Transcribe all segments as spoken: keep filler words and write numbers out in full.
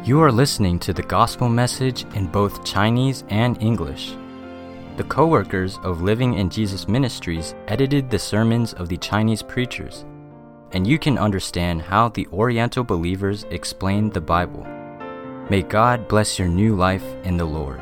You are listening to the gospel message in both Chinese and English. The co-workers of Living in Jesus Ministries edited the sermons of the Chinese preachers, and you can understand how the Oriental believers explain the Bible. May God bless your new life in the Lord.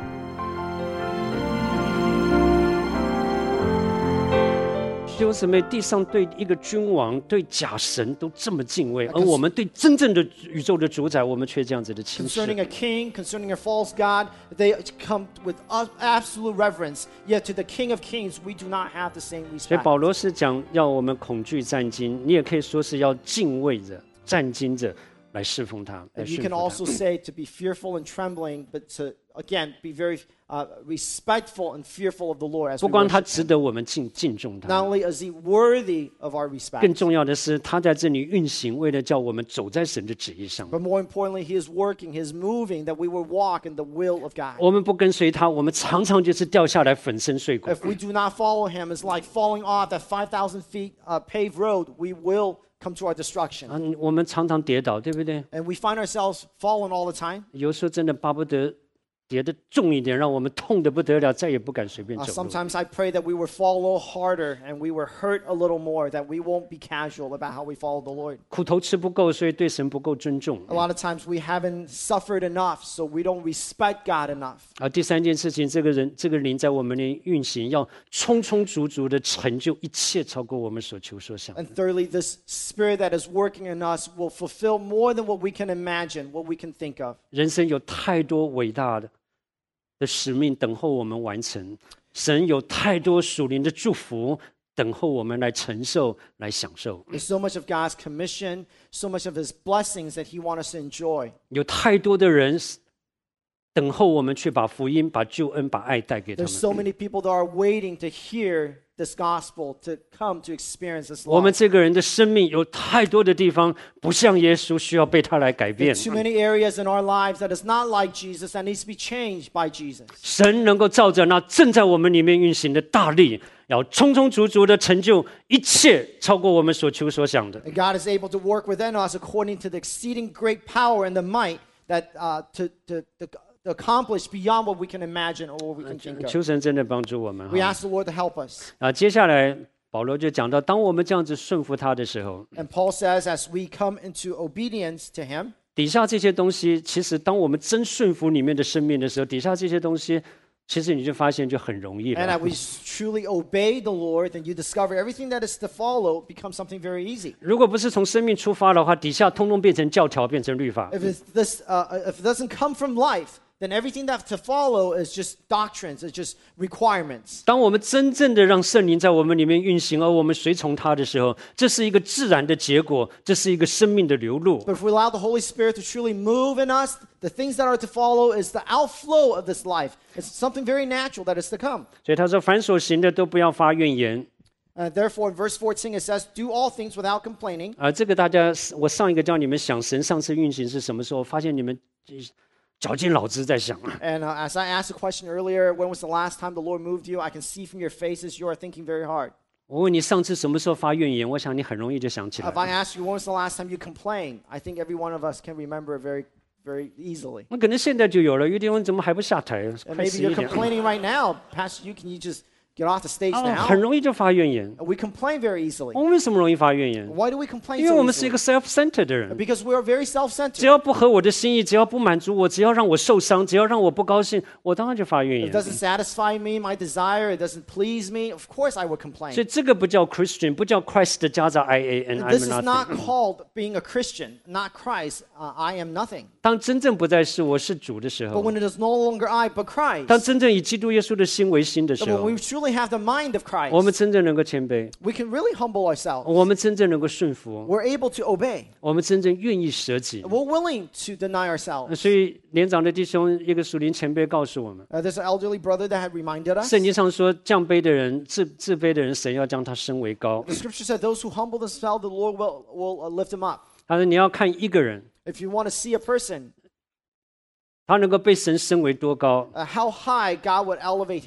弟兄姊妹，地上对一个君王、对假神都这么敬畏，而我们对真正的宇宙的主宰，我们却这样子的轻视。 Concerning a king, concerning a false god, they come with absolute reverence. Yet to the King of Kings, we do not have the same 所以 respect. 保罗是讲要我们恐惧战惊，你也可以说是要敬畏着、战惊着来侍奉他。来 And you 顺 can 服他 also say to be fearful and trembling, but to again be very uh, respectful and fearful of the Lord as 不 we 光他 worship 值 him. 得我们敬敬重 Not 他， only is he worthy of our respect, 更重要的是他在这里运行，为了叫我们走在神的旨意上。 but more importantly, he is working, he is moving that we will walk in the will of God. 我们不跟随他，我们常常就是掉下来粉身碎骨。 If we do not follow him, it's like falling off that five thousand feet uh, paved road. We will come to our destruction. 啊，我们常常跌倒，对不对？ And we find ourselves falling all the time. 有时候真的巴不得跌得重一点，让我们痛得不得了，再也不敢随便 Uh, 走路。 sometimes I pray that we would fall a little harder and we were hurt a little more, that we won't be casual about how we follow the Lord. 苦头吃不够，所以对神不够尊重。 A lot of times we haven't suffered enough, so we don't respect God enough. 啊，第三件事情，这个人这个灵在我们里运行，要充充足足的成就一切，超过我们所求所想。 And thirdly, this spirit that is working in us will fulfill more than what we can imagine, what we can think of. 人生有太多伟大的的使命等候我们完成，神有太多属灵的祝福等候我们来承受、来享受。 There's so much of God's commission, so much of his blessings that he wants us to enjoy. 有太多的人等候我们去把福音、把救恩、把爱带给他 There's so 们。 many people that are waiting to hear this gospel, to come to experience this 我们 love. 这个人的生命有太多的地方不像耶稣，需要被他来改变。 Too many areas in our lives that is not like Jesus, that needs to be changed by Jesus. 神能够照着那正在我们里面运行的大力，要充充足足的成就一切，超过我们所求所想的。 And God is able to work within us according to the exceeding great power and the might that uh, to, to, to accomplish beyond what we can imagine or what we can think of. 求神真的帮助我们 We 哈 ask the Lord to help us. 啊！接下来保罗就讲到，当我们这样子顺服他的时候， And Paul says, as we come into obedience to him, 底下这些东西，其实当我们真顺服里面的生命的时候，底下这些东西，其实你就发现就很容易 and 了 that。we truly obey the Lord, then you discover everything that is to follow becomes something very easy. 如果不是从生命出发的话，底下通通变成教条，变成律法。 If it's this, uh, if it doesn't come from life, then everything that to follow is just doctrines, it's just requirements. 当我们真正的让圣灵在我们里面运行，而我们随从他的时候，这是一个自然的结果，这是一个生命的流露。 But if we allow the Holy Spirit to truly move in us, the things that are to follow is the outflow of this life. It's something very natural that is to come. 所以他说：“凡所行的都不要发怨言。” Uh, therefore, in verse fourteen, it says, do all things without complaining. 啊，这个大家，我上一个叫你们想神上次运行是什么时候？发现你们绞尽脑汁在想。 And uh, as I asked the question earlier, when was the last time the Lord moved you? I can see from your faces you are thinking very hard. 我问你上次什么时候发怨言？我想你很容易就想起来 If。I ask you when was the last time you complained, I think every one of us can remember it very, very easily. 那可能现在就有了，有点问怎么还不下台？ And 快 maybe 十 you're 一点。 complaining right now. Pastor, you can you just get off the stage 啊， now? 很容易就发怨言。 We complain very easily. 我们为什么容易发怨言？ Why do we complain 因为 so 我们是一 easily? 个 self-centered 的人。 Because we are very 只 self-centered. 要不合我的心意，只要不满足我，只要让我受伤，只要让我不高兴，我当然就发怨 It 言。 doesn't satisfy me, my desire. It doesn't please me. Of course I would complain. 所以这个不叫 Christian， 不叫 Christ 加上 I A N This I'm is not nothing。 called being a Christian, not Christ. Uh, I am nothing. 当真正不再是我是主的时 But 候， when it is no longer I, but 当 Christ, 真正以基督耶稣的心为心的时 then when 候 we，truly have the mind of 我们 Christ, 真正能够谦卑， we can really humble ourselves. 我们真正能够顺服， We're able to obey. 我们真正愿意舍己。 We're willing to deny ourselves. 所以年长的弟兄，一个属灵前辈告诉我们， Uh, there's an elderly brother that had reminded us. 圣经上说，降卑的人、自自卑的人，神要将他升为高。 The scripture said, those who humble themselves, the Lord will, will uh, lift them up. 他说，你要看一个人， If you want to see a person, 他能够被神升为多高， uh, how high God would elevate him.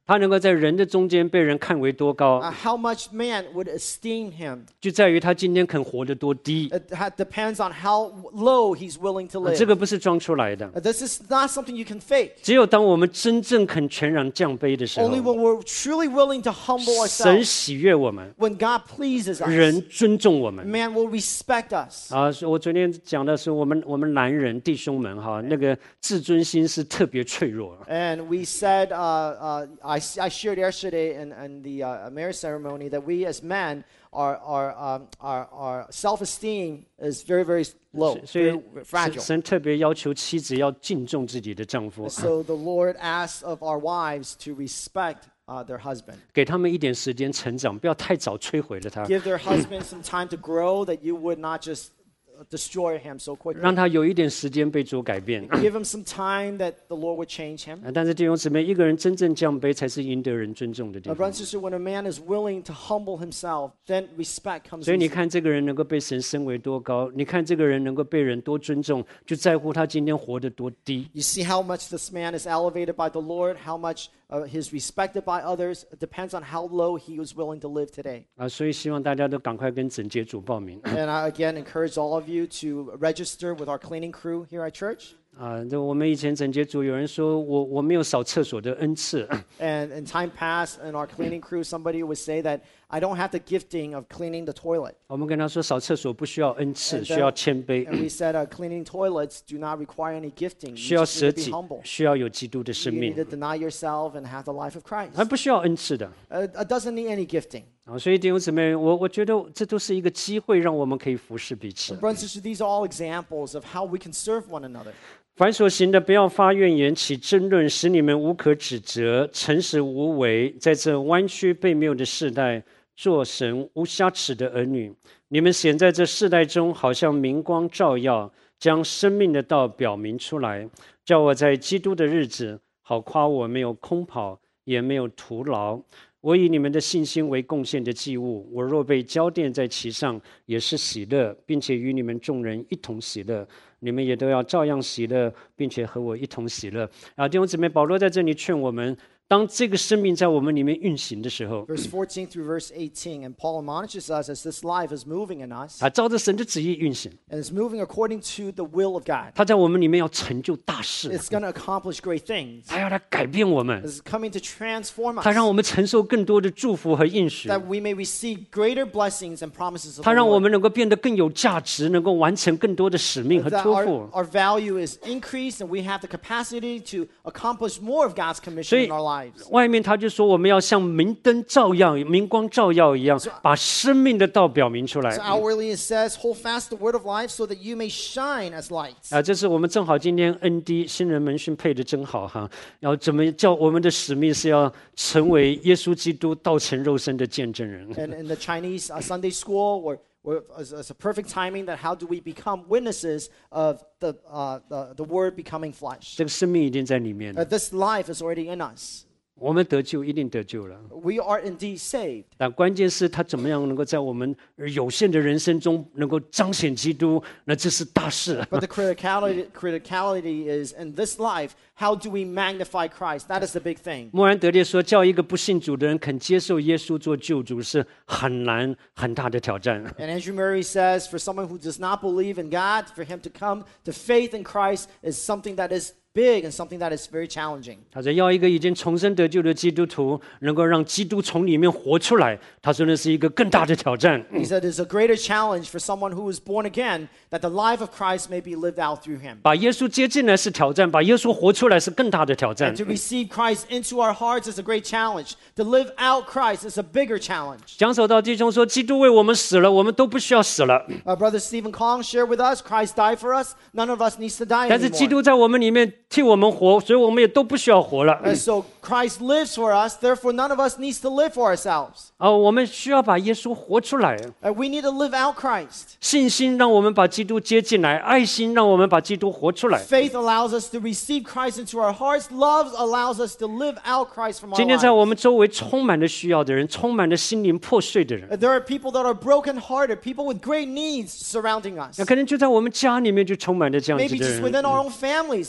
他能够在人的中间被人看为多高， Uh, how much man would esteem him? 就在于他今天肯活得多低。 It ha- depends on how low he's willing to 啊 live. 这个不是装出来的。 Uh, This is not something you can fake. 只有当我们真正肯全然降卑的时候， Only when we're truly willing to humble 神 ourselves, 喜悦我们， when God pleases us, 人尊重我们。 man will respect us. 啊，是我昨天讲的是我们我们男人弟兄们哈，那个自尊心是特别脆弱。 And we said, uh, uh, I, I shared yesterday in, in the uh, marriage ceremony that we as men, our, our, um, our, our self-esteem is very, very low, 所以 very 神 fragile. 神特别要求妻子要敬重自己的丈夫， So the Lord asks of our wives to respect uh, their husband. 给他们一点时间成长，不要太早摧毁了他， Give their husband some time to grow, that you would not just uh, destroy him so quickly. 让他有一点时间被主改变。 Give him some time that the Lord would change him. 啊但是弟兄姊妹，一个人真正降卑，才是赢得人尊重的地 My 方 brother and。sister, when a man is willing to humble himself, then respect comes 所以你 easy. 看这个人能够被神升为多高，你看这个人能够被人多尊重，就在乎他今天活得多低。 You see how much this man is elevated by the Lord, how much uh, he's respected by others. It depends on how low he was willing to live today. 啊，所以希望大家都赶快跟整洁组报名。 And I again encourage all of you to register with our cleaning crew here at church. 啊，这我们以前整洁组有人说我我没有扫厕所的恩赐， And in time past, in our cleaning crew, somebody would say that I don't have the gifting of cleaning the toilet. 我们跟他说扫厕所不需要恩赐， And 需要谦卑， And we said uh, cleaning toilets do not require any gifting. 需 You 要 just 舍 need to be 己， humble. 需要有基督的生 You 命 need，to deny yourself and have the life of Christ. 而不需要恩赐的。 Uh, it doesn't need any gifting. 啊，所以弟兄姊妹，我我觉得这都是一个机会，让我们可以服侍彼此。 Brothers and sisters, these are all examples of how we can serve one another. 凡所行的，不要发怨言，起争论，使你们无可指责，诚实无为，在这弯曲悖谬的世代，做神无瑕疵的儿女。你们显在这世代中，好像明光照耀，将生命的道表明出来，叫我在基督的日子，好夸我没有空跑，也没有徒劳。我以你们的信心为贡献的祭物，我若被浇奠在其上，也是喜乐，并且与你们众人一同喜乐。你们也都要照样喜乐，并且和我一同喜乐。啊，弟兄姊妹，保罗在这里劝我们，当这个生命在我们里面运行的时候， Verse fourteen through verse eighteen, and Paul admonishes us as this life is moving in us 啊，照着神的旨意运行， and it's moving according to the will of God. 他在我们里面要成就大事， It's going to accomplish great things. 他要来改变我们， It's coming to transform 他 us, 让我们承受更多的祝福和应许， that we may receive greater blessings and promises of 他 the 让我 Lord. 们能够变得更有价值，能够完成更多的使命和 That 托 our, 付。 our value is increased and we have the capacity to accomplish more of God's 所 commission 以 in our lives. 外面他就说我们要像明灯照耀、明光照耀一样，把生命的道表明出来。 So outwardly it says, hold fast the word of life so that you may shine as lights. 啊，这是我们正好今天 N D 新人门训配的真好哈。要怎么叫我们的使命是要成为耶稣基督道成肉身的见证人。 And in the Chinese uh, Sunday school, we're, we're, it's, it's a perfect timing that how do we become witnesses of the, uh, the, the word becoming flesh. 这个生命已经在里面 Uh, 了， this life is already in us. 我们得救一定得救了。 We are indeed saved. 但关键是他怎么样能够在我们有限的人生中能够彰显基督，那这是大事。 But the criticality, criticality is in this life, how do we magnify Christ? That is the big thing. 莫然德烈说，叫一个不信主的人肯接受耶稣做救主，是很难很大的挑战。 And Andrew Murray says, for someone who does not believe in God, for him to come to faith in Christ is something that is big and something that is very challenging. 他说，要一个已经重生得救的基督徒能够让基督从里面活出来，他说那是一个更大的挑战。 He said it's a greater challenge for someone who is born again that the life of Christ may be lived out through him. 把耶稣接进来是挑战，把耶稣活出来是更大的挑战 And。to receive Christ into our hearts is a great challenge. To live out Christ is a bigger challenge. 讲手到弟兄说，基督为我们死了，我们都不需要死了。 Our brother Stephen Kong shared with us, Christ died for us. None of us needs to die 但是基 anymore. 督在我们里面替我们活，所以我们也都不需要活了。 And so Christ lives for us, therefore none of us needs to live for ourselves. 啊，我们需要把耶稣活出来。 And we need to live out Christ. 信心让我们把基督接进来，爱心让我们把基督活出来。 Faith allows us to receive Christ into our hearts. Love allows us to live out Christ from our 今天在 lives. 我们周围充满了需要的人，充满了心灵破碎的人， There are people that are brokenhearted, people with great needs surrounding us. 那可能就在我们家里面就充满了这样子 Maybe 的 just 人。 within our own families, there are such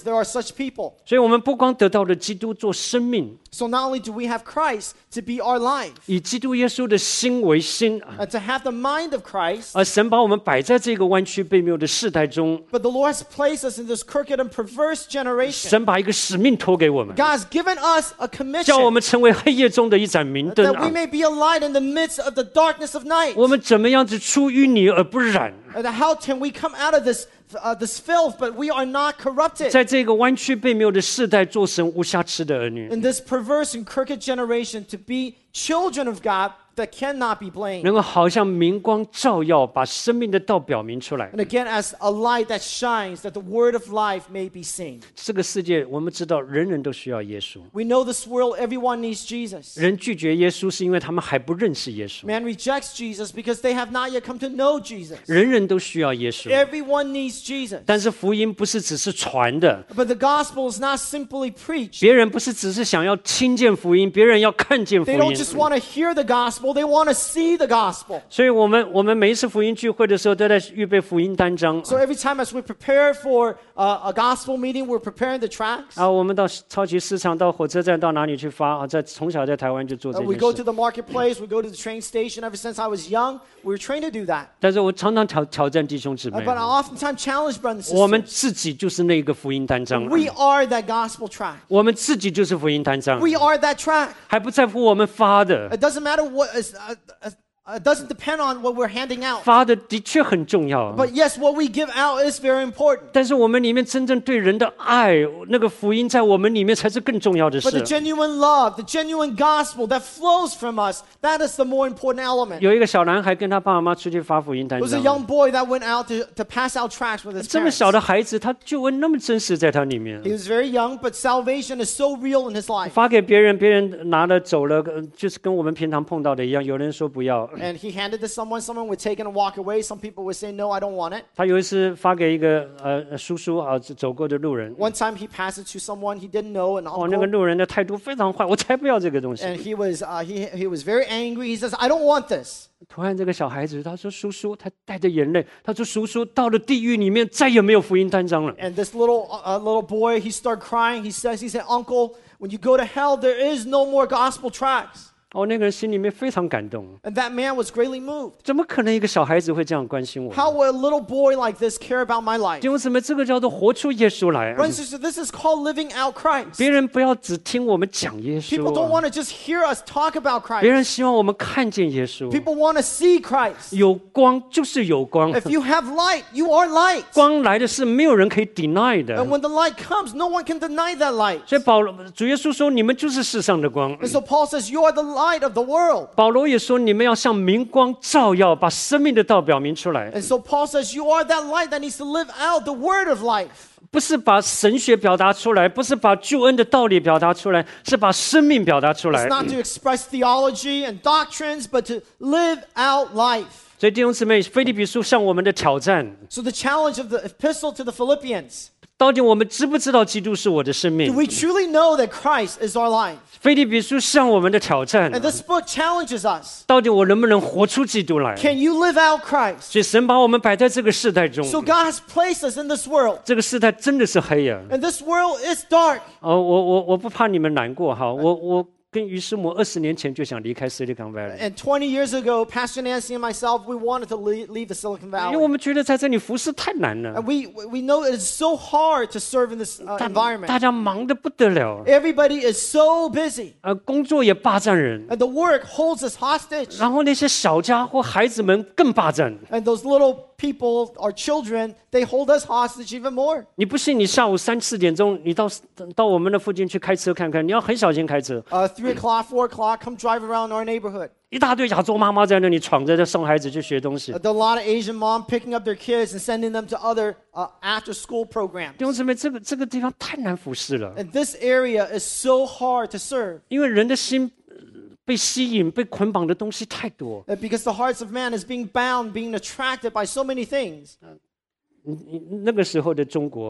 such people. 所以我们不光得到了基督做生命， So not only do we have Christ to be our life, 以基督耶稣的心为心， and to have the mind of Christ, 而神把我们摆在这个弯曲悖谬的世代中， but the Lord has placed us in this crooked and perverse generation. 神把一个使命托给我们， God's given us a 叫我 commission 们成为黑夜中的一盏明灯 that we 啊！ may be a light in the midst of the darkness of night. 我们怎么样子出淤泥而不染？ And how can we come out of this uh, this filth, but we are not corrupted? 在这个弯曲悖谬的世代，做神无瑕疵的儿女， In this perverse and crooked generation, to be children of God that cannot be blamed. 能够好像明光照耀，把生命的道表明出来。 And again, as a light that shines, that the word of life may be seen. 这个世界，我们知道人人都需要耶稣。 We know this world, everyone needs Jesus. 人拒绝耶稣，是因为他们还不认识耶稣。 Man rejects Jesus because they have not yet come to know Jesus. 人人都需要耶稣， Everyone needs Jesus. 但是福音不是只是传的， But the gospel is not simply preached. 别人不是只是想要听见福音，别人要看见福 They don't 音。 just want to hear the gospel, they want to see the gospel. 所以我们我们每一次福音聚会的时候，都在预备福音单张。 So every time as we prepare for uh, a gospel meeting, we're preparing the tracts. 啊，我们到超级市场、到火车站、到哪里去发啊？在从小在台湾就做 Uh, 这 we 件 go 事 to。the marketplace, we go to the train station. Ever since I was young, we were trained to do that. 但是我常常挑挑战弟兄姊 Uh, 妹， but I oftentimes challenge brothers 我们 and sisters. 自己就是那个福音单张， We are that gospel tract. 我们自己就是福音单张， We are that tract. 还不在乎我们发的， It doesn't matter what is, uh, uh, it doesn't depend on what we're handing out. 发的的确很重要。 But yes, what we give out is very important. 但是我们里面真正对人的爱，那个福音在我们里面才是更重要的 But the 事。 genuine love, the genuine gospel that flows from us, that is the more important element. 有一个小男孩跟他爸爸妈妈出去发福音单 There was a 张， young boy that went out to, to pass out tracts with his 这么 parents. 小的孩子，他救恩那么真实在他里面。 He was very young, but salvation is so real in his life. 发给别人，别人拿了走了，呃就是跟我们平常碰到的一样。有人说不要， And he handed this someone, someone would take it and walk away. Some people would say, no, I don't want it. 他有一次发给一个呃叔叔啊走过的路人， One time he passed it to someone he didn't know, an 哦，那个 uncle, 路人的态度非常坏，我才不要这个东西。 and he was, uh, he, he was very angry. He says, I don't want this. 突然，这个小孩子他说：“叔叔，他带着眼泪，他说：‘叔叔，到了地狱里面再也没有福音单张了。’ And this little, uh, little boy, he started crying. He says, he said, Uncle, when you go to hell, there is no more gospel tracts. 哦，那个人心里面非常感动， And that man was greatly moved. 怎么可能一个小孩子会这样关心我？ How would a little boy like this care about my life? 弟兄姊妹，这个叫做活出耶稣来。 Brothers and sisters, this is called living out Christ. 别人不要只听我们讲耶 People don't 稣， want to just hear us talk about 别 Christ. 人希望我们看见耶稣。 People want to see Christ. 有光就是有光， If you have light, you are light. 光来的是没有人可以 deny 的 And。when the light comes, no one can deny that light. 所以保罗主耶稣说：“你们就是世上的光。” And so Paul says, you are the light of the world. 保罗也说：“你们要像明光照耀，把生命的道表明出来， And so Paul says, you are that light that needs to live out the word of life. 不是把神学表达出来，不是把救恩的道理表达出来，是把生命表达出 It's 来。 not to express theology and doctrines, but to live out life. 所以弟兄姊妹，腓立比书向我们的挑战， So the challenge of the epistle to the Philippians, 到底我们知不知道基督是我的生 do 命？ we truly know that Christ is our life? 腓立比书向我们的挑战， And this book challenges us. 到底我能不能活出基督来？ Can you live out Christ? 所以神把我们摆在这个世代中， So God has placed us in this world. 这个世代真的是黑啊！ And this world is dark. 哦，我我我不怕你们难过哈，我我跟于师母二十年前就想离开 Silicon Valley， And twenty years ago, Pastor Nancy and myself, we wanted to leave, leave the Silicon 因为 Valley. 我们觉得在这里服侍太难了 And，we, we know it is so hard to serve in this uh, 大 environment. 大家忙得不得了， Everybody is so busy. 呃，工作也霸占人， And the work holds us hostage. 然后那些小家伙孩子们更霸占。 And those little people, our children, they hold us hostage even more. 你不信？你下午三四点钟，你到到我们的附近去开车看看，你要很小心开车。 Uh, three o'clock, four o'clock, come drive around our neighborhood. 一大堆亚洲妈妈在那里闯着，在送孩子去学东西 Uh,。there are a lot of Asian moms picking up their kids and sending them to other uh, after-school programs. 弟兄姊妹，这个这个地方太难服侍了， And this area is so hard to serve 因为人的心呃被吸引、被捆绑的东西太多。 uh, because the hearts of man is being bound, being attracted by so many things. 你你那个时候的中国，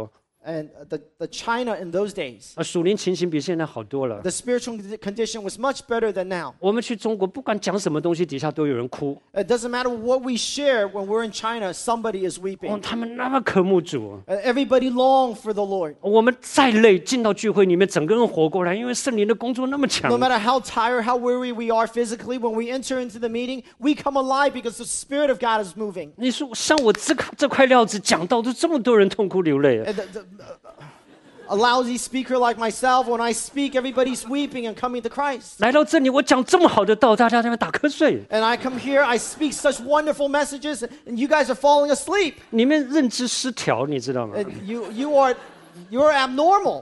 And the, the China in those days, 啊，属灵情形比现在好多了。 the spiritual condition was much better than now. 我们去中国，不管讲什么东西，底下都有人哭。 It doesn't matter what we share when we're in China, somebody is 哦， weeping. 他们那么渴慕主。 And everybody long for the Lord. 我们再累，进到聚会里面，整个人活过来，因为圣灵的工作那么强 No。matter how tired, how weary we are physically, when we enter into the meeting, we come alive because the Spirit of God is moving. 你说像我这这块料子讲到，都这么多人痛哭流泪。 And the, the, a lousy speaker like myself, when I speak, everybody's weeping and coming to Christ. 来到这里，我讲这么好的道，大家在那边打瞌睡。 And I come here, I speak such wonderful messages, and you guys are falling asleep. 你们认知失调，你知道吗 And you, you are, you're abnormal.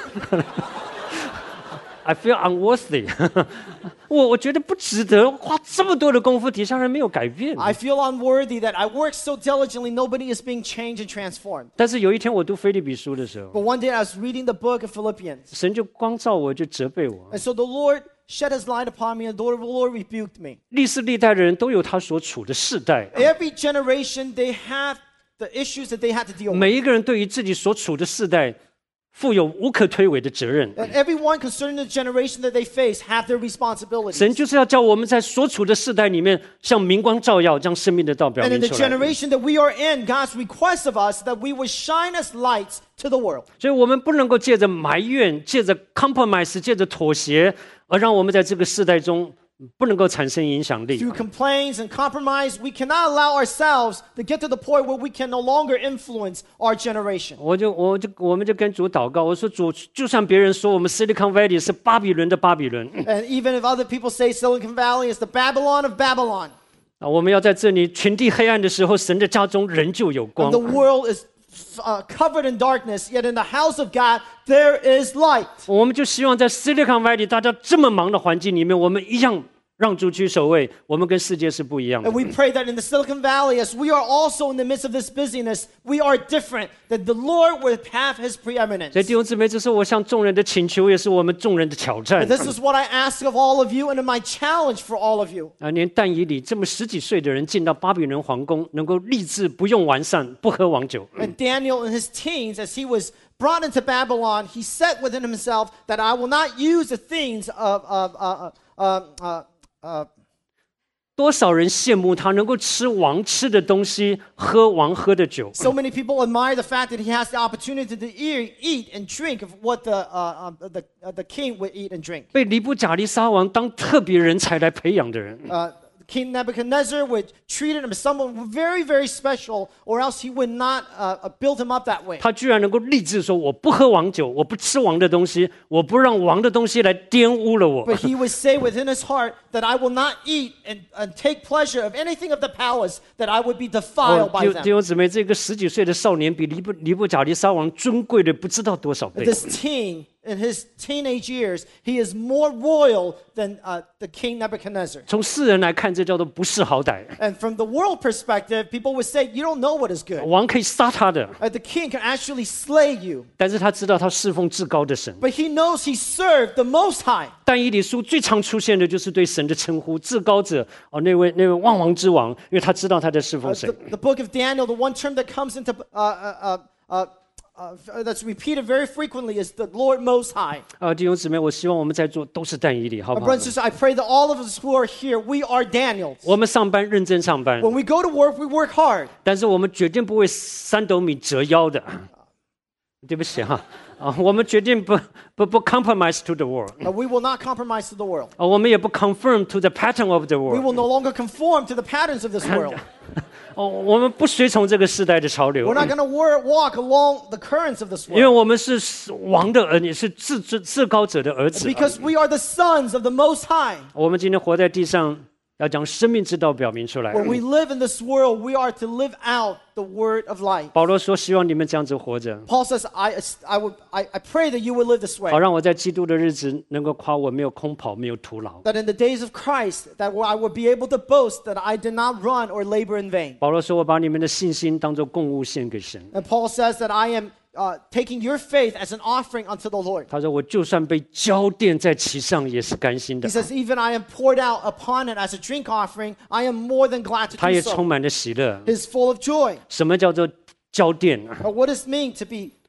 ？I feel unworthy 我我觉得不值得花这么多的功夫，底下人没有改变。 I feel unworthy that I work so diligently, nobody is being changed and transformed. 但是有一天我读腓立比书的时候， But one day I was reading the book of Philippians, 神就光照我，就责备我。 and so the Lord shed his light upon me, and the Lord rebuked me. 历世历代的人都有他所处的世代， Every generation, they have the issues that they had to deal with. 每一个人对于自己所处的世代负有无可推诿的责任。 And everyone concerning the generation that they face have their responsibilities. 神就是要叫我们在所处的世代里面，像明光照耀，将生命的道表 And 明 in the 出来。 generation that we are in, God's request of us that we would shine as lights to the world. 所以我们不能够借着埋怨、借着 compromise、借着妥协，而让我们在这个世代中不能够产生影响力。 Through complaints and compromise, we cannot allow ourselves to get to the point where we can no longer influence our generation. 我就我就我们就跟主祷告，我说主，就算别人说我们 Silicon Valley 是巴比伦的巴比伦， And even if other people say Silicon Valley is the Babylon of Babylon, 啊，我们要在这里全地黑暗的时候，神的家中仍旧有 and 光 the。world is uh, covered in darkness, yet in the house of God there is light. 我们就希望在 Silicon Valley 大家这么忙的环境里面，我们一样让主居首位，我们跟世界是不一样的 And。we pray that in the Silicon Valley, as we are also in the midst of this busyness, we are different, that the Lord would have his preeminence. 所以弟兄姊妹，这是我向众人的请求，也是我们众人的挑战 And。this is what I ask of all of you, and my challenge for all of you. 啊，连但以理这么十几岁的人进到巴比伦皇宫，能够立志不用完善，不喝王酒。 And Daniel in his teens, as he was brought into Babylon, he said within himself that I will not use the things of, of uh, uh, uh, uh, 多少人羡慕他能够吃王吃的东西，喝王喝的酒。 so many people admire the fact that he has the opportunity to eat, eat and drink of what the, uh, uh, the, uh, the king would eat and drink. 被尼布甲利沙王当特别人才来培养的人， Uh, King Nebuchadnezzar would treat him as someone very, very special, or else he would not uh, uh, build him up that way. 他居然能够立志说：“我不喝王酒，我不吃王的东西，我不让王的东西来玷污了我。 But he would say within his heart that I will not eat and, and take pleasure of anything of the palace, that I would be defiled 哦 by 弟弟 them. 兄姊妹，这个十几岁的少年比尼布尼布甲利沙王尊贵的不知道多少倍。 This teen, in his teenage years, he is more royal than uh, the king Nebuchadnezzar. 从世人来看，这叫做不识好歹。 And from the world perspective, people would say, you don't know what is good. 王可以杀他的， Uh, the king can actually slay you. 但是他知道他侍奉至高的神。 But he knows he served the Most High. 但以理书最常出现的就是对神的称呼，至高者哦，那位那位万王之王，因为他知道他在侍奉 Uh, 神 the,。the book of Daniel, the one term that comes into, uh, uh, uh, uh, uh, that's repeated very frequently is the Lord Most High. 啊，弟兄姊妹，我希望我们在座都是但以理，好 Uh, 不好 brothers and sisters, I pray that all of us who are here, we are Daniels. 我们上班认真上班， When we go to work, we work hard. 但是我们决定不为三斗米折腰的。对不起哈，啊，我们决定不不不 compromise to the world， Uh, we will not compromise to the world. 啊，我们也不 conform to the pattern of the We world， will no longer conform to the patterns of this world. 哦，我们不随从这个时代的潮流 We're，not going to wor- walk along the currents of this 因为 world. 我们是王的儿女，是至至至高者的儿子。 Because we are the sons of the Most High. 我们今天活在地上，要将生命之道表明出来。 When we live in this world, we are to live out the word of life. 保罗说：“希望你们这样子活着， Paul says, I, I, would, I, I pray that you would live this way. 好让我在基督的日子能够夸我没有空跑，没有徒劳。” That in the days of Christ, that I would be able to boast that I did not run or labor in vain. 保罗说：“我把你们的信心当作供物献给神。 And Paul says that I am uh, taking your faith as an offering unto the Lord. ” 他说：“我就算被浇奠在其上，也是甘心的 He。” says, even I am poured out upon it as a drink offering, I am more than glad to 他 do 也充 so. 满了喜乐。 He's full of joy. 什么叫做浇奠啊？ But what does it mean to be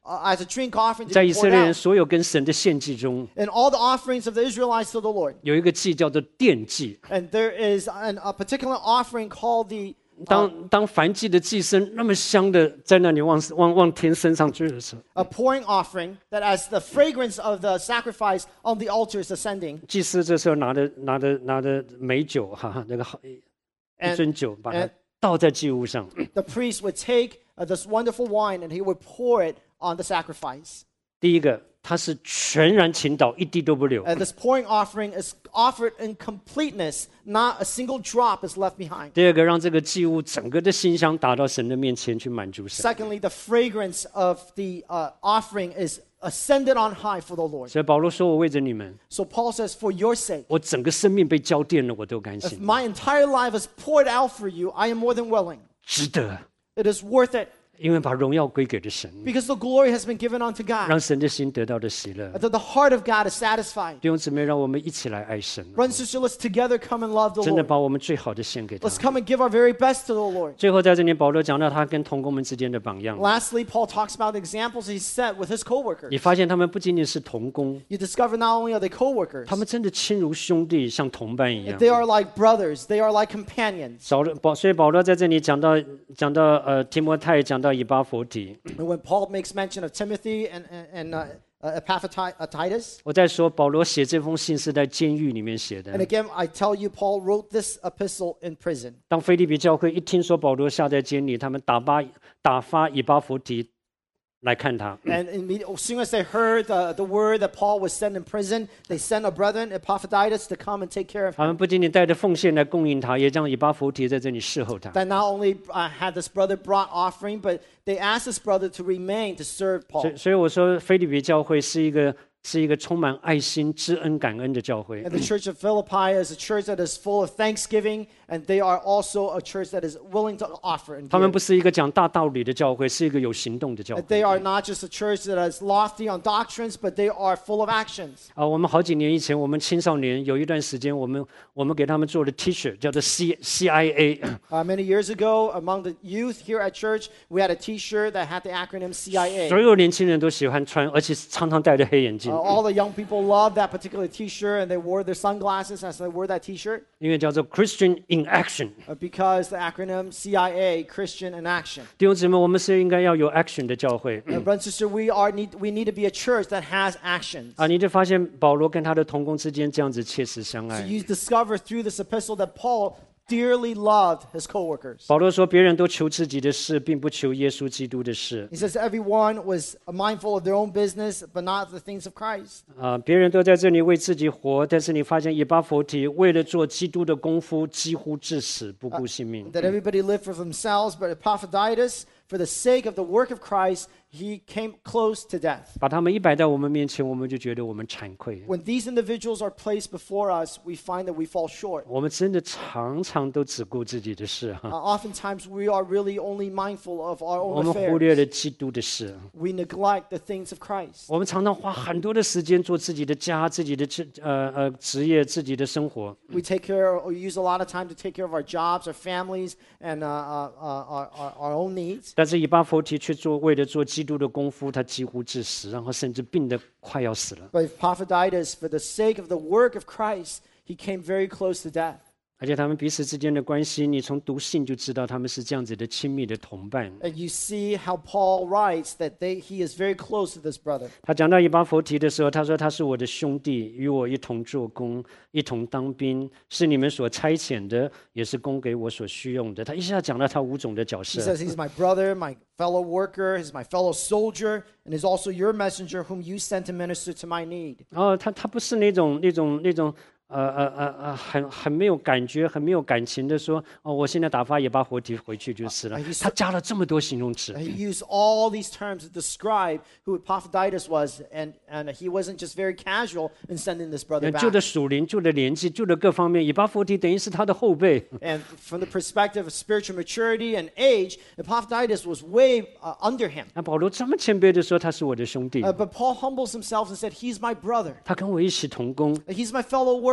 uh, as a drink offering to 在 be 以色 poured 列人 out. 所有跟神的献祭中， In all the offerings of the Israelites to the Lord. 有一个祭叫做奠祭。 And there is an, a particular offering called the 当当燔祭的祭牲那么香的在那里往往往天升上去的时候， a pouring offering, that as the fragrance of the sacrifice on the altar is ascending, 祭司这时候拿着拿着拿着美酒，哈哈，那个好一 And- 樽酒，把它 and- 倒在祭物上。 the priest would take uh, this wonderful wine and he would pour it on the sacrifice. 第一个，它是全然倾倒，一滴都不留。 And this pouring offering is offered in completeness, not a single drop is left behind. 第二个，让这个祭物整个的馨香达到神的面前去满足神。 Secondly, the fragrance of the uh, offering is ascended on high for the Lord. 所以保罗说：“我为着你们， So Paul says, for your sake, 我整个生命被浇奠了，我都甘 if 心， my entire life is poured out for you, I am more than willing. 值得， It is worth it 因为把荣耀归给了神， because the glory has been given unto God. 让神的心得到的喜乐。 That the heart of God is satisfied. 弟兄姊妹，让我们一起来爱神， Brothers and sisters, let's together come and love the 真的 Lord. 把我们最好的献给他 Let's。come and give our very best to the Lord. 最后，在这里，保罗讲到他跟同工们之间的榜样。 Lastly, Paul talks about the examples he set with his co-workers. 你发现他们不仅仅是同工， You discover not only are they co-workers, 他们真的亲如兄弟，像同伴一样。 they are like brothers, they are like companions. 保罗保，所以保罗在这里讲到讲到呃提摩太，讲到以巴弗提。 And when Paul makes mention of Timothy and, and, and uh, uh, Epaphroditus, 我在说，保罗写这封信是在监狱里面写 and 的。 again, I tell you, Paul wrote this epistle in prison. 当腓立比教会一听说保罗下在监里，他们打发打发以巴弗提来看他。 And immediately, as soon as they heard the, the word that Paul was sent in prison, they sent a brethren, Epaphroditus, to come and take care of 他 him. 们不仅仅带着奉献来供应他，也让以巴弗提在这里侍候他。 That not only uh, had this brother brought offering, but they asked this brother to remain to serve 所 Paul. 以，所以我说，腓立比教会是一个是一个充满爱心、知恩、感恩的教会 And。the church of Philippi is a church that is full of thanksgiving, and they are also a church that is willing to offer and 他们 give. 不是一个讲大道理的教会，是一个有行动的教 That 会。 they are not just a church that is lofty on doctrines, but they are full of actions. 啊，我们好几年以前，我们青少年有一段时间，我们我们给他们做了 T 恤，叫做 C C I A。 Uh, many years ago, among the youth here at church, we had a T-shirt that had the acronym C I 所 A. 有年轻人都喜欢穿，而且常常戴着黑眼 Uh, 镜， all the young people loved that particular T-shirt, and they wore their sunglasses as they wore that T-shirt 因为叫做 Christian in Action。 uh, because the acronym C I A, Christian in Action. 弟兄姊妹，我们是应该要有 action 的教会 Uh, brother and sister, we are need we need to be a church that has actions. 啊！你就发现保罗跟他的同工之间这样子切实相 So 爱。 you discover through this epistle that Paul dearly loved his co-workers. 保罗说，别人都求自己的事，并不求耶稣基督的事 He says everyone was mindful of their own business, but not the things of Christ. 啊！别人都在这里为自己活，但是你发现以巴弗提为了做基督的功夫，几乎至死，不顾性命。 That everybody lived for themselves, but Epaphroditus, for the sake of the work of Christ, he came close to death. 把他们一摆在我们面前，我们就觉得我们惭愧。 When these individuals are placed before us, we find that we fall short. 我们真的常常都只顾自己的事 Uh, 哈， oftentimes, we are really only mindful of our 我 own 们忽略 affairs. 了基督的事。 We neglect the things of Christ. 我们常常花很多的时间做自己的家、自己的职呃呃职业、自己的生活。 We take care, or use a lot of time to take care of our jobs, our families, and uh, uh, uh, our, our, our own needs. 但是以巴弗提却做为了做基督的功夫，他几乎致死，然后甚至病得快要死了。 But Epaphroditus, for the sake of the work of Christ, he came very close to death. 而且他们彼此之间的关系，你从读信就知道他们是这样子的亲密的同伴。 And you see how Paul writes that they, he is very close to this brother. 他讲到以巴弗提的时候，他说他是我的兄弟，与我一同做工，一同当兵，是你们所差遣的，也是供给我所需用的。他一下讲到他五种的角 He 色。 says he's my brother, my fellow worker, he's my fellow soldier, and is also your messenger whom you sent to minister to my need. 然后他他不是那种那种那种呃呃呃呃很很没有感觉、很没有感情的说哦，我现在打发以巴弗提回去就是了。他加了这么多形容词 And。he used all these terms to describe who Epaphroditus was, and, and he wasn't just very casual in sending this brother 旧的 back. 属灵、旧的年纪、旧的各方面，以巴弗提等于是他的后辈。 And from the perspective of spiritual maturity and age, Epaphroditus was way uh, under him. 那保罗这么谦卑的说他是我的兄弟， Uh, but Paul humbles himself and said, he's my brother. 他跟我一起同工， He's my fellow worker.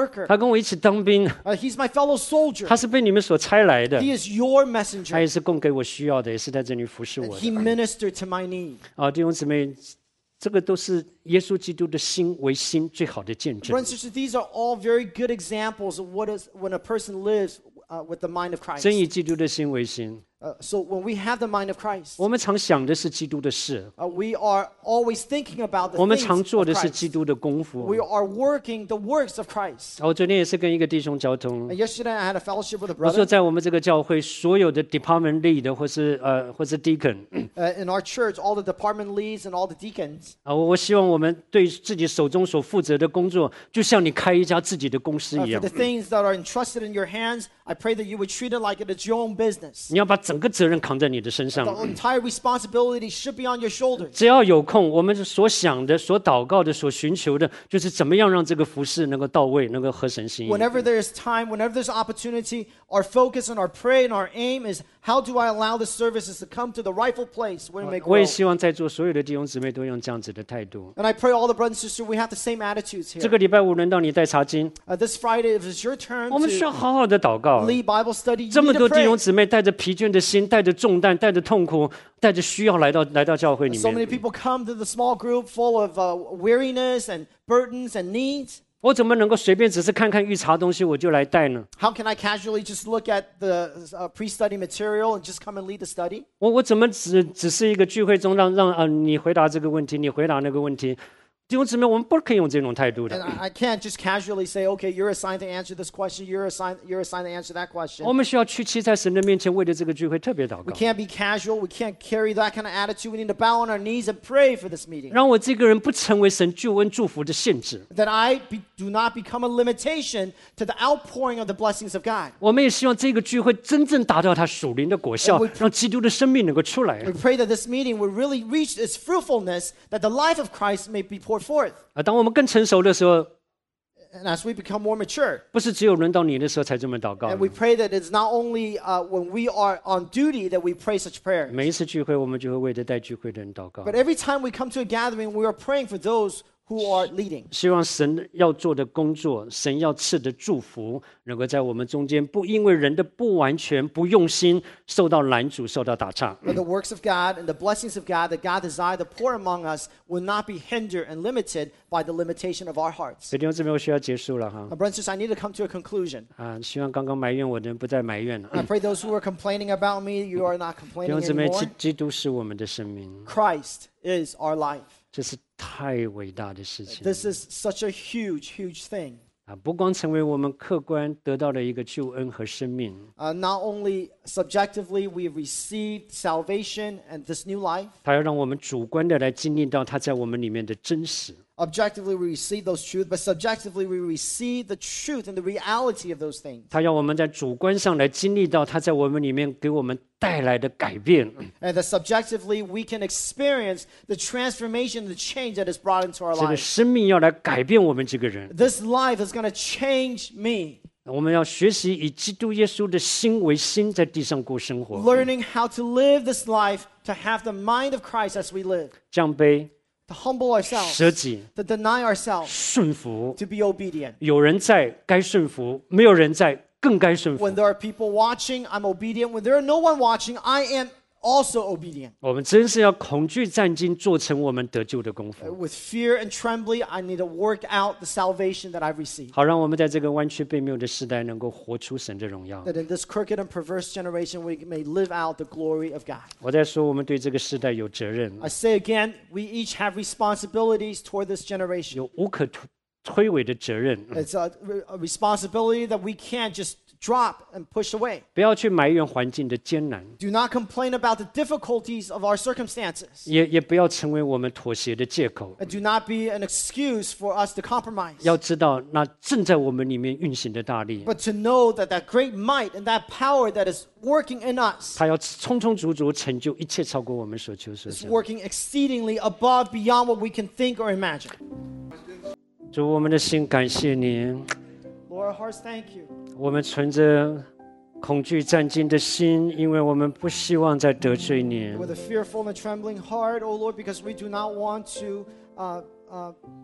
worker. 他跟我一起当兵， Uh, he's my fellow soldier. 他是被你们所差来的， He is your 他 messenger. 也是供给我需要的，也是在这里服侍 And 我 he 的。 ministered to my need. 啊，弟兄姊妹，这个都是耶稣基督的心为心最好的见证。 Brothers and sisters, these are all very good examples of what is when a person lives uh, with the mind of Christ. 真以基督的心为心， Uh, so when we have the mind of Christ, 我们常想的是基督的事， uh, we are always thinking about the 我们 things 常做 of 的是基 Christ. 督的功夫。 We are working the works of Christ. 啊我昨天也是跟一个弟兄交通 And，yesterday I had a fellowship with a 我说 brother 在我们这个教会，所有的 department lead 或是呃或是 deacon uh, in our church, all the department leads and all the deacons. 啊，我我希望我们对自己手中所负责的工作，就像你开一家自己的公司 Uh, 一 for 样 the，things that are entrusted in your hands, I pray that you would treat it like it is your own business. 你要把整个责任扛在你的身 The 上。 entire responsibility should be on your shoulders. 只要有空，我们所想的、所祷告的、所寻求的，就是怎么样让这个服饰能够到位，能够合神心意。 Whenever there is time, whenever there's opportunity, our focus and our prayer and our aim is how do I allow the services to come to the rightful place where it may 我也 grow. 希望在座所有的弟兄姊妹都用这样子的态度。 And I pray all the brothers and sisters, we have the same attitudes 这 here. 个礼拜五轮到你带查经， Uh, this Friday, if it's your turn 我们需要 to 好好的祷告。 lead Bible study, you 这么 need 多 to 弟兄 pray. 姊妹带着疲倦的心，带着重担，带着痛苦，带着需要来到来到教会里 So many 面。 people come to the small group full of uh, weariness and burdens and needs. 我怎么能够随便只是看看预查东西我就来带呢？ How can I casually just look at the uh, pre-study material and just come and lead the study? 我我怎么只只是一个聚会中让让啊、你回答这个问题，你回答那个问题？弟兄姊妹，我们不可以用这种态度 And 的。 I, I can't just casually say, okay, you're assigned to answer this question, you're assigned, you're assigned to answer that question. 我们需要屈膝在神的面前，为了这个聚会特别祷 We 告， can't be casual. We can't carry that kind of attitude. We need to bow on our knees and pray for this meeting. 让我这个人不成为神救恩祝福的限制。 That I be, do not become a limitation to the outpouring of the blessings of God. 我们也希望这个聚会真正达到它属灵的果效 And we-， 让基督的生命能够出来 We。pray that this meeting will really reach its fruitfulness, that the life of Christ may be poured forth. 啊，当我们更成熟的时候， And as we become more mature, 不是只有轮到你的时候才这么祷告 and。we pray that it's not only uh, when we are on duty that we pray such prayers. 每一次聚会，我们就会为着带聚会的人祷告 But，every time we come to a gathering, we are praying for those who are leading. 希望神要做的工作，神要赐的祝福，能够在我们中间，不因为人的不完全、不用心，受到拦阻、受到打岔。 But the works of God and the blessings of God that God desired to pour among us will not be hindered and limited by the limitation of our hearts. 所以弟兄姊妹，我需要结束了哈 Now, brothers and sisters, I need to come to a conclusion. 啊！希望刚刚埋怨我的人不再埋怨了。 I pray those who are complaining about me, you are not 弟 complaining 兄姊妹， anymore. 基基督是我们的生命， Christ is our life. 这是太伟大的事情 This is such a huge, huge thing. 啊！不光成为我们客观得到了一个救恩和生命， Uh, not only subjectively we received salvation and this new life, 他要让我们主观的来经历到他在我们里面的真实。 objectively we receive those truths, but subjectively we receive the truth and the reality of those things. 他要我们在主观上来经历到他在我们里面给我们带来的改变。 And that subjectively we can experience the transformation, the change that is brought into our 这个 lives. 生命要来改变我们这个人。 This life is going to change me. 我们要学习以基督耶稣的心为心，在地上过生活。 Learning how to live this life, to have the mind of Christ as we live, 降卑、 to humble ourselves, 舍己、 to deny ourselves, 顺服。 to be obedient. 有人在，该顺服；没有人在，更该顺服 When。there are people watching, I'm obedient. When there are no one watching, I am also obedient. 我们真是要恐惧战兢，做成我们得救的功夫， With fear and trembling, I need to work out the salvation that I've received. 好让我们在这个弯曲背谬的时代，能够活出神的荣耀。 That in this crooked and perverse generation, we may live out the glory of God. 我在说，我们对这个时代有责任， I say again, we each have responsibilities toward this generation. 有无可推推诿的责任。 It's a, a responsibility that we can't just drop and push away. 不要去埋怨环境的艰难， Do not complain about the difficulties of our circumstances. 也也不要成为我们妥协的借口。 And do not be an excuse for us to compromise. 要知道，那正在我们里面运行的大力， But to know that that great might and that power that is working in us 它要充充足足成就一切超过我们所求所 is 想。 working exceedingly above, beyond what we can think or imagine. 主，我们的心感谢你， Lord, our hearts thank you. 我们存着恐惧战兢的心，因为我们不希望再得罪你。 With a fearful and trembling heart, O Lord, because we do not want to uh, uh,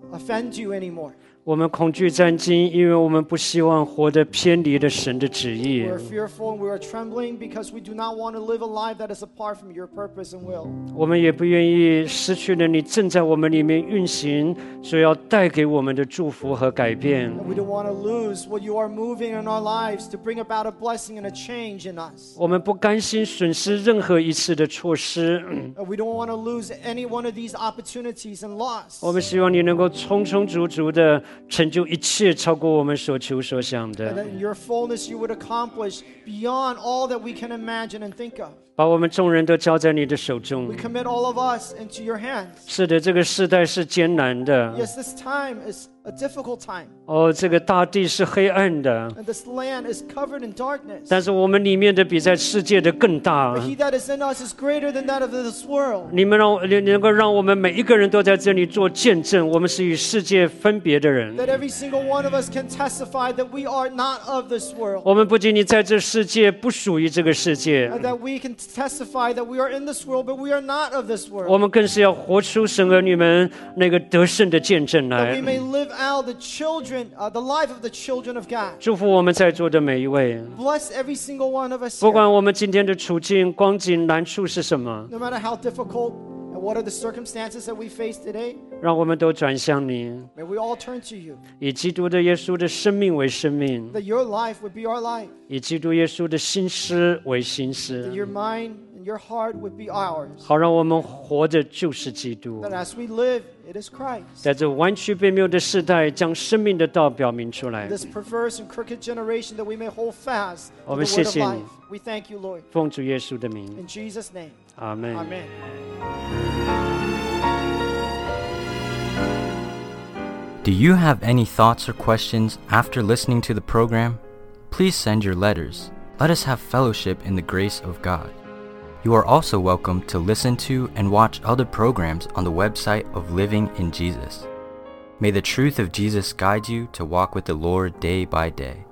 offend you anymore. 我们恐惧战惊，因为我们不希望活得偏离了神的旨意。 We're fearful and we are trembling because we do not want to live a life that is apart from your purpose and will. 我们也不愿意失去了你正在我们里面运行所要带给我们的祝福和改变。 And we don't want to lose what you are moving in our lives to bring about a blessing and a change in us. 我们不甘心损失任何一次的措施， And we don't want to lose any one of these opportunities and loss. 我们希望你能够充充足足的成就一切超过我们所求所想 And 的， that in your fullness you would accomplish beyond all that we can imagine and think of. 把我们众人都交在你的手中 We。commit all of us into your hands. 是的，这个世代是艰难的， Yes, this time is a difficult time. 哦，这个大地是黑暗的， And this land is covered in darkness. 但是我们里面的比在世界的更大 But。he that is in us is greater than that of this world. 你们让你能够让我们每一个人都在这里做见证，我们是与世界分别的人。 That every single one of us can testify that we are not of this world. 我们不仅仅在这世界，不属于这个世界， And that we can testify that we are in this world, but we are not of this 我 world. 们更是要活出神儿女们那个得胜的见证 That 来 we。may live out the children, uh, the life of the children of God. 祝福我们在座的每一位， Bless every single one of us 不 here. 管我们今天的处境、光景、难处是什么， No matter how difficult and what are the circumstances that we face today, 让我们都转向你， may we all turn to you. 以基督的耶稣的生命为生命， That your life would be our life. 以基督耶稣的心思为心 That 思， your mind and your heart would be ours. 好让我们活的就是基督。 That as we live, it is Christ. 在这弯曲悖谬的时代，将生命的道表明出来。 This perverse and crooked generation that we may hold fast to 我 the 们 word 谢 of 谢你。 life. We thank you, Lord. 奉主耶稣的名， In Jesus' name, 阿门。 amen. Do you have any thoughts or questions after listening to the program? Please send your letters. Let us have fellowship in the grace of God. You are also welcome to listen to and watch other programs on the website of Living in Jesus. May the truth of Jesus guide you to walk with the Lord day by day.